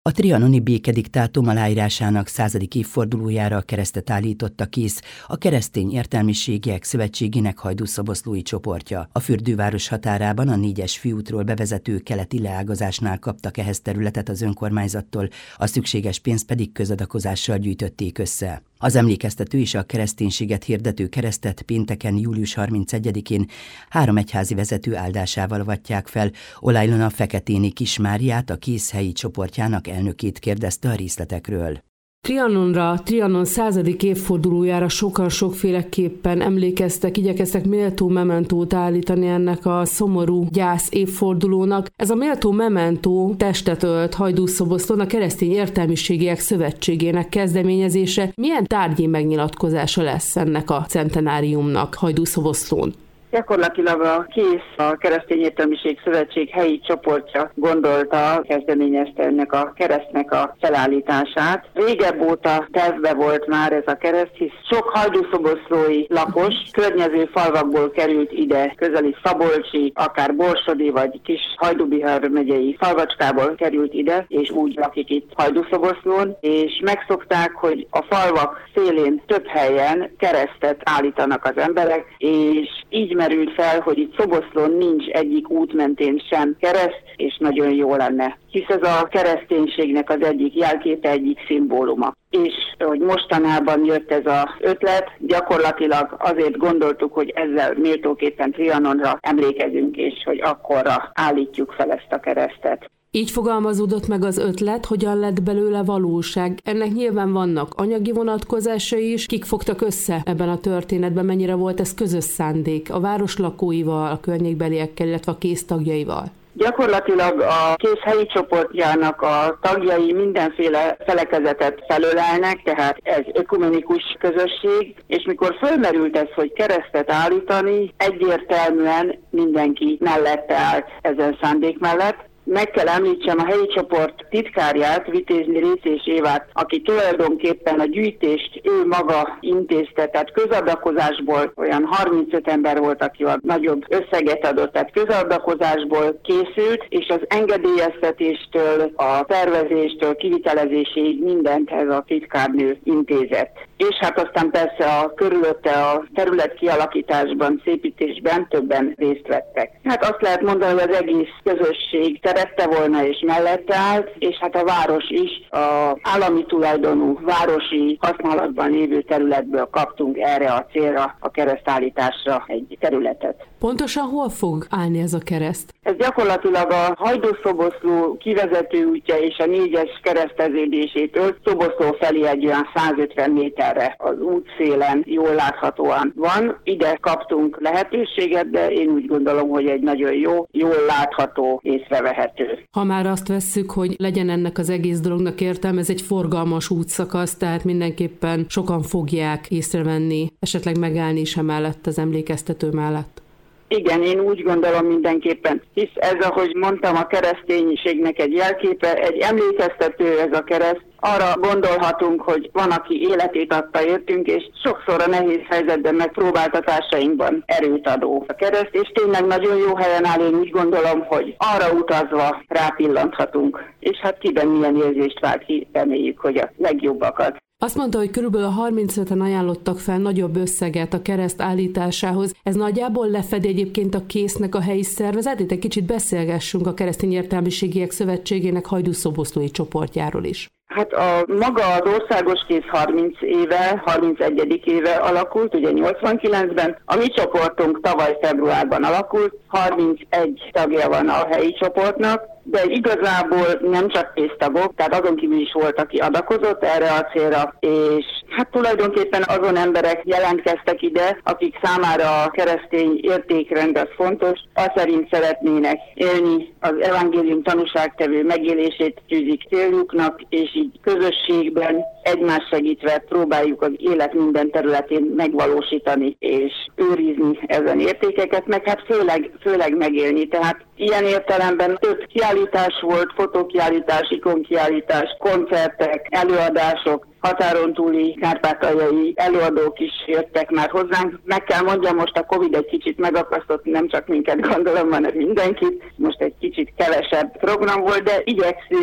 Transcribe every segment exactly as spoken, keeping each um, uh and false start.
A trianoni békediktátum aláírásának századik évfordulójára keresztet állított a KÉSZ, a Keresztény Értelmiségiek Szövetségének hajdúszoboszlói csoportja. A fürdőváros határában a négyes főútról bevezető keleti leágazásnál kaptak ehhez területet az önkormányzattól, a szükséges pénzt pedig közadakozással gyűjtötték össze. Az emlékeztető és a kereszténységet hirdető keresztet pénteken, július harmincegyedikén három egyházi vezető áldásával avatják fel. Olaj Ilona Feketéni Kis Máriát, a KÉSZ helyi csoportjának elnökét kérdezte a részletekről. Trianonra, Trianon századik évfordulójára sokan sokféleképpen emlékeztek, igyekeztek méltó mementót állítani ennek a szomorú gyász évfordulónak. Ez a méltó mementó testet ölt Hajdúszoboszlón, a Keresztény Értelmiségiek Szövetségének kezdeményezése. Milyen tárgyi megnyilatkozása lesz ennek a centenáriumnak Hajdúszoboszlón? Gyakorlatilag a KÉSZ, a Keresztény Értelmiség Szövetség helyi csoportja gondolta, kezdeményezte ennek a keresztnek a felállítását. Régebb óta tervbe volt már ez a kereszt, hisz sok hajdúszoboszlói lakos környező falvakból került ide, közeli szabolcsi, akár borsodi vagy kis Hajdú-Bihar megyei falvacskából került ide, és úgy lakik itt Hajdúszoboszlón, és megszokták, hogy a falvak szélén több helyen keresztet állítanak az emberek, és így merült fel, hogy itt Szoboszlón nincs egyik út mentén sem kereszt, és nagyon jó lenne. Hisz ez a kereszténységnek az egyik jelképe, egyik szimbóluma. És hogy mostanában jött ez az ötlet, gyakorlatilag azért gondoltuk, hogy ezzel méltóképpen Trianonra emlékezünk, és hogy akkorra állítjuk fel ezt a keresztet. Így fogalmazódott meg az ötlet, hogyan lett belőle valóság. Ennek nyilván vannak anyagi vonatkozásai is. Kik fogtak össze ebben a történetben, mennyire volt ez közös szándék a város lakóival, a környékbeliekkel, illetve a KÉSZ tagjaival? Gyakorlatilag a KÉSZ helyi csoportjának a tagjai mindenféle felekezetet felölelnek, tehát ez ökumenikus közösség, és mikor fölmerült ez, hogy keresztet állítani, egyértelműen mindenki mellette állt ezen szándék mellett. Meg kell említsem a helyi csoport titkárját, Vitézni Récés Évát, aki tulajdonképpen a gyűjtést ő maga intézte, tehát közadakozásból olyan harmincöt ember volt, aki a nagyobb összeget adott, tehát közadakozásból készült, és az engedélyeztetéstől, a tervezéstől, kivitelezéséig mindent ez a titkárnő intézett. És hát aztán persze a körülötte a terület kialakításban, szépítésben többen részt vettek. Hát azt lehet mondani, hogy az egész közösség szerette volna és mellette állt, és hát a város is a állami tulajdonú városi használatban lévő területből kaptunk erre a célra, a keresztállításra egy területet. Pontosan hol fog állni ez a kereszt? Ez gyakorlatilag a Hajdú-Szoboszló kivezető útja és a négyes kereszteződésétől Szoboszló felé egy olyan százötven méterre az útszélen jól láthatóan van. Ide kaptunk lehetőséget, de én úgy gondolom, hogy egy nagyon jó, jól látható, észrevehető. Ha már azt vesszük, hogy legyen ennek az egész dolognak értelme, ez egy forgalmas útszakasz, tehát mindenképpen sokan fogják észrevenni, esetleg megállni is emellett, az emlékeztető mellett. Igen, én úgy gondolom mindenképpen, hisz ez, ahogy mondtam, a kereszténységnek egy jelképe, egy emlékeztető ez a kereszt. Arra gondolhatunk, hogy van, aki életét adta értünk, és sokszor a nehéz helyzetben megpróbáltatásainkban erőt adó a kereszt, és tényleg nagyon jó helyen áll, én úgy gondolom, hogy arra utazva rápillanthatunk, és hát kiben milyen érzést vált ki, reméljük, hogy a legjobbakat. Azt mondta, hogy körülbelül harmincöten ajánlottak fel nagyobb összeget a kereszt állításához. Ez nagyjából lefedi egyébként a KÉSZ-nek a helyi szervezetét? Egy kicsit beszélgessünk a Keresztény Értelmiségiek Szövetségének hajdúszoboszlói csoportjáról is. Hát a maga az országos KÉSZ harminc éve, harmincegyedik éve alakult, ugye nyolcvankilencben. A mi csoportunk tavaly februárban alakult, harmincegy tagja van a helyi csoportnak, de igazából nem csak késztagok, tehát azon kívül is volt, aki adakozott erre a célra, és hát tulajdonképpen azon emberek jelentkeztek ide, akik számára a keresztény értékrend az fontos, az szerint szeretnének élni, az evangélium tanúságtevő megélését tűzik céljuknak, és így közösségben egymást segítve próbáljuk az élet minden területén megvalósítani és őrizni ezen értékeket, meg hát főleg, főleg megélni. Tehát ilyen értelemben több kiállítás volt, fotókiállítás, ikonkiállítás, koncertek, előadások, határon túli kárpátaljai előadók is jöttek már hozzánk. Meg kell mondjam, most a Covid egy kicsit megakasztott, nem csak minket gondolom, hanem mindenkit. Most egy kicsit kevesebb program volt, de igyekszünk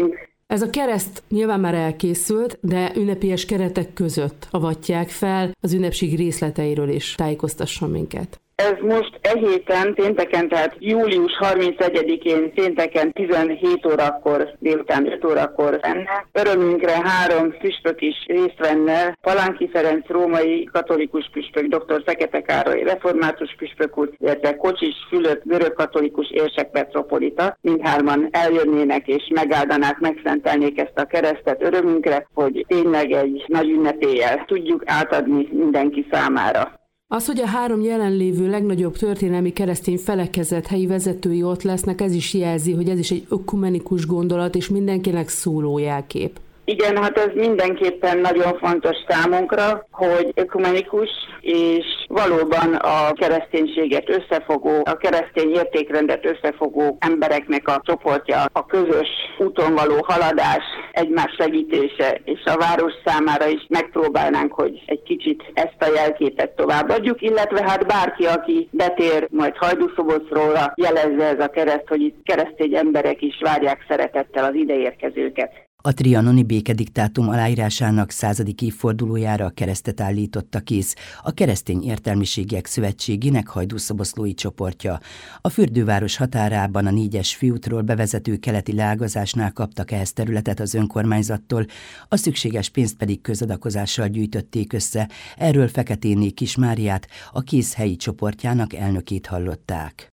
Ez a kereszt nyilván már elkészült, de ünnepélyes keretek között avatják fel, az ünnepség részleteiről is tájékoztasson minket. Ez most e héten, pénteken, tehát július harmincegyedikén, pénteken tizenhét órakor, délután öt órakor lenne. Örömünkre három püspök is részt venne, Palánki Ferenc római katolikus püspök, dr. Fekete Károly református püspök úr, illetve Kocsis Fülöp görögkatolikus érsek metropolita. Mindhárman eljönnének és megáldanák, megszentelnék ezt a keresztet örömünkre, hogy tényleg egy nagy ünnepéllyel tudjuk átadni mindenki számára. Az, hogy a három jelenlévő legnagyobb történelmi keresztény felekezet helyi vezetői ott lesznek, ez is jelzi, hogy ez is egy ökumenikus gondolat, és mindenkinek szóló jelkép. Igen, hát ez mindenképpen nagyon fontos számunkra, hogy ökumenikus és valóban a kereszténységet összefogó, a keresztény értékrendet összefogó embereknek a csoportja, a közös úton való haladás, egymás segítése, és a város számára is megpróbálnánk, hogy egy kicsit ezt a jelképet továbbadjuk, illetve hát bárki, aki betér majd Hajdúszoboszról, jelezze ez a kereszt, hogy itt keresztény emberek is várják szeretettel az ideérkezőket. A trianoni békediktátum aláírásának századik évfordulójára a keresztet állította kész a Keresztény Értelmiségiek Szövetségének hajdúszoboszlói csoportja. A fürdőváros határában a négyes főútról bevezető keleti leágazásnál kaptak ehhez területet az önkormányzattól, a szükséges pénzt pedig közadakozással gyűjtötték össze. Erről Feketéné Kis Máriát, a kész helyi csoportjának elnökét hallották.